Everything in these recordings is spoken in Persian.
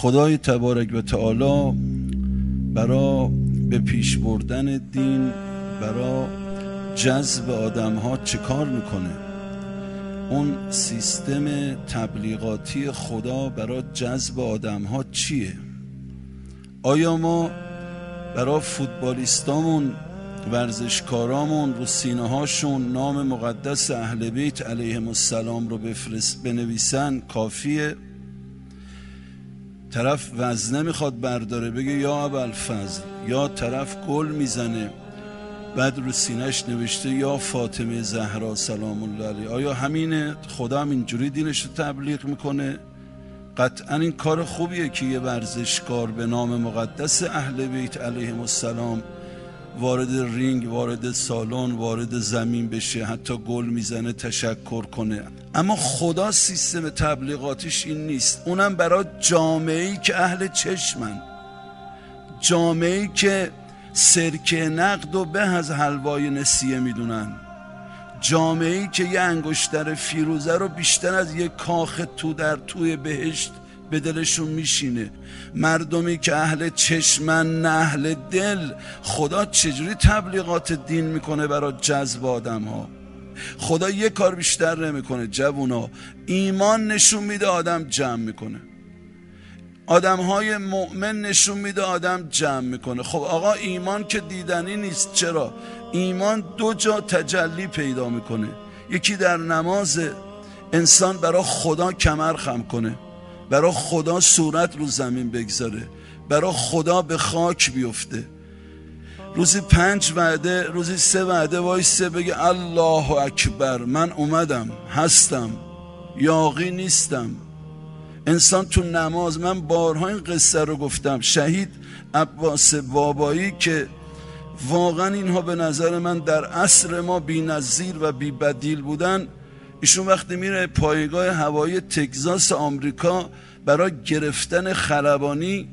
خدای تبارک و تعالی برای به پیش بردن دین، برای جذب آدم ها چه کار میکنه؟ اون سیستم تبلیغاتی خدا برای جذب آدم ها چیه؟ آیا ما برای فوتبالیستامون، ورزشکارامون رو سینه هاشون نام مقدس اهل بیت علیهم السلام رو بنویسن کافیه؟ طرف وزنه میخواد برداره بگه یا ابوالفضل، یا طرف گل میزنه بعد رو سینهش نوشته یا فاطمه زهرا سلام الله علیها. آیا همینه؟ خدا هم اینجوری دینش رو تبلیغ میکنه؟ قطعا این کار خوبیه که یه ورزشکار به نام مقدس اهل بیت علیهم السلام وارد رینگ، وارد سالن، وارد زمین بشه، حتی گل میزنه تشکر کنه. اما خدا سیستم تبلیغاتیش این نیست. اونم برای جامعه‌ای که اهل چشمن، جامعه‌ای که سرکه نقد و به از حلوای نسیه میدونن، جامعه‌ای که یه انگشتر فیروزه رو بیشتر از یه کاخ تو در توی بهشت به دلشون میشینه. مردمی که اهل چشمن نه اهل دل. خدا چجوری تبلیغات دین میکنه برای جذب آدم ها؟ خدا یه کار بیشتر نمیکنه جوونا، ایمان نشون میده آدم جمع میکنه، آدم های مؤمن نشون میده آدم جمع میکنه. خب آقا ایمان که دیدنی نیست، چرا؟ ایمان دو جا تجلی پیدا میکنه. یکی در نماز انسان برای خدا کمر خم کنه، برای خدا صورت رو زمین بگذاره، برای خدا به خاک بیفته، روزی 5 وعده، روزی 3 وعده وایسه بگه الله اکبر، من اومدم، هستم، یاغی نیستم. انسان تو نماز، من بارها این قصه رو گفتم، شهید عباس بابایی که واقعا اینها به نظر من در عصر ما بی نظیر و بی بدیل بودن، ایشون وقتی میره پایگاه هوایی تگزاس آمریکا برای گرفتن خلبانی،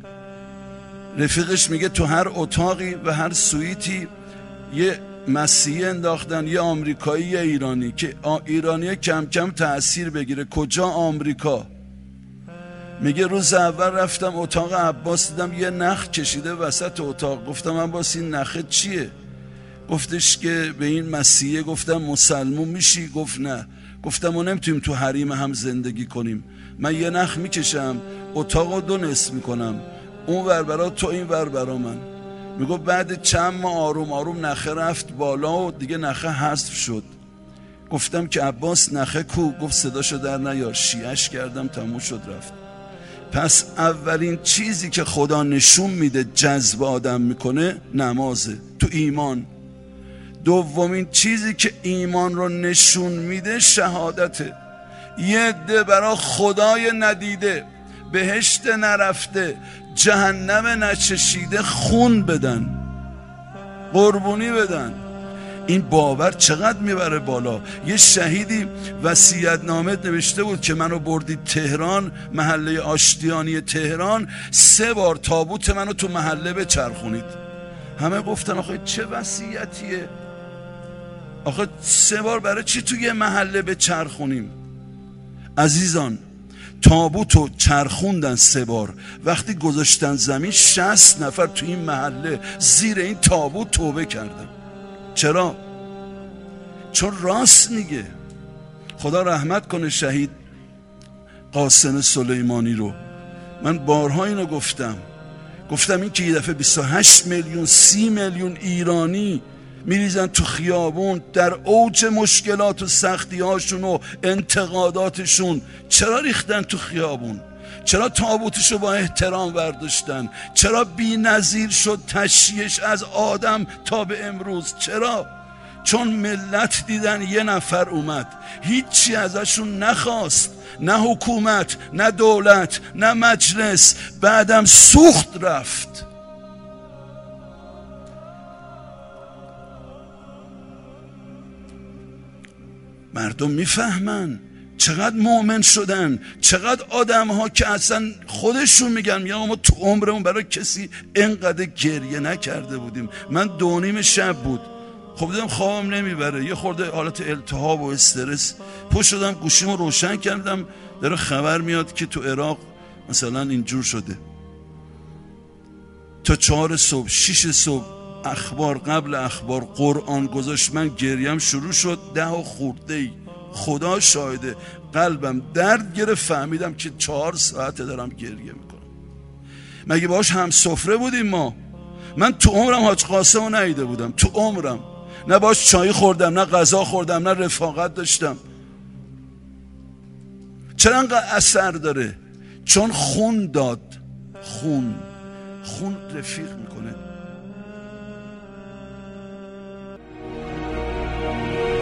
رفیقش میگه تو هر اتاقی و هر سویتی یه مسیحی انداختن، یه آمریکایی یه ایرانی، که ایرانی کم کم تأثیر بگیره. کجا؟ آمریکا. میگه روز اول رفتم اتاق عباس، دیدم یه نخ کشیده وسط اتاق. گفتم عباس این نخه چیه؟ گفتش که به این مسیحه. گفتم مسلمون میشی؟ گفت نه. گفتم ما نمیتونیم تو حریم هم زندگی کنیم، من یه نخ میکشم اتاق رو 2 نصف میکنم، اون ور برا تو، این ور برا من. میگو بعد چند ماه آروم آروم نخه رفت بالا و دیگه نخه حذف شد. گفتم که عباس نخه کو؟ گفت صداشو در نیار. شیعش کردم، تموم شد رفت. پس اولین چیزی که خدا نشون میده جذب آدم میکنه نمازه تو ایمان. دومین چیزی که ایمان رو نشون میده شهادته. یه عده برای خدای ندیده، بهشت نرفته، جهنم نچشیده خون بدن، قربونی بدن. این باور چقدر میبره بالا. یه شهیدی وصیت‌نامه نوشته بود که منو بردید تهران، محله آشتیانی تهران، 3 بار تابوت منو تو محله بچرخونید. همه گفتن آخه چه وصیتیه؟ آخه 3 بار برای چی تو یه محله بچرخونیم؟ عزیزان، تابوتو چرخوندن 3 بار. وقتی گذاشتن زمین 60 نفر تو این محله زیر این تابوت توبه کردن. چرا؟ چون راست میگه. خدا رحمت کنه شهید قاسم سلیمانی رو. من بارها اینو گفتم این که یه دفعه 28 میلیون 30 میلیون ایرانی میریزن تو خیابون در اوج مشکلات و سختی هاشون و انتقاداتشون، چرا ریختن تو خیابون؟ چرا تابوتشو با احترام برداشتن؟ چرا بی نظیر شد تشییعش از آدم تا به امروز؟ چرا؟ چون ملت دیدن یه نفر اومد، هیچی ازشون نخواست، نه حکومت، نه دولت، نه مجلس، بعدم سوخت رفت. مردم میفهمن چقدر مؤمن شدن، چقدر آدم ها که اصلا خودشون میگن یا ما تو عمرمون برای کسی اینقدر گریه نکرده بودیم. من 2:30 شب بود، خب دیدم خوابم نمیبره، یه خورده حالت التهاب و استرس، پشت شدم گوشیمو روشن کردم، داره خبر میاد که تو عراق مثلا اینجور شده تا 4 صبح 6 صبح اخبار، قبل اخبار قرآن گذاشت، من گریم شروع شد 10 خورده، خدا شاهده قلبم درد گرفت، فهمیدم که 4 ساعته دارم گریه میکنم. مگه باش هم سفره بودیم ما؟ من تو عمرم حاج قاسم رو ندیده بودم، تو عمرم نه باش چای خوردم، نه غذا خوردم، نه رفاقت داشتم. چرا انقدر اثر داره؟ چون خون داد. خون رفیق میکنه.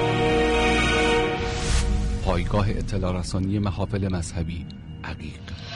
پایگاه اطلاع رسانی محافل مذهبی عقیق.